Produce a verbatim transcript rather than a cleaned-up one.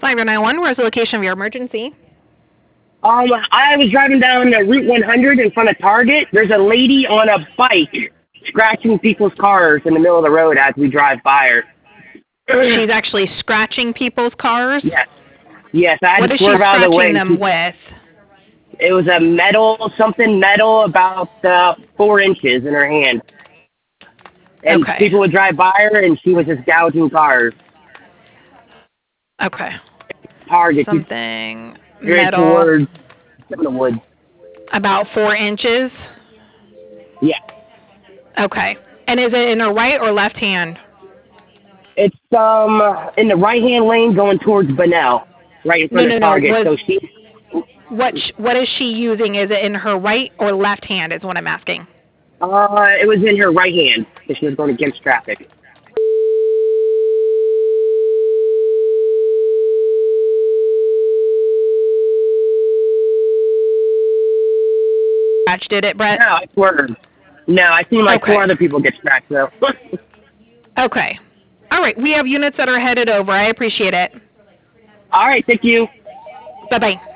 five oh nine one, where's the location of your emergency? Um, I was driving down uh, Route one hundred in front of Target. There's a lady on a bike scratching people's cars in the middle of the road as we drive by her. She's actually scratching people's cars? Yes. Yes, I had what to is she swerve out of the way. scratching them with? It was a metal, something metal about uh, four inches in her hand. And okay. people would drive by her, and she was just gouging cars. Okay. Target. Something Very metal. towards the woods. About four inches? Yeah. Okay. And is it in her right or left hand? It's um in the right-hand lane going towards Bunnell, right in front no, of no, Target. No. So she. What what is she using? Is it in her right or left hand? Is what I'm asking. Uh, it was in her right hand because she was going against traffic. Did it, Brett? No, I swerved. No, I seen like okay. four other people get scratched though. okay. All right. We have units that are headed over. I appreciate it. All right. Thank you. Bye bye.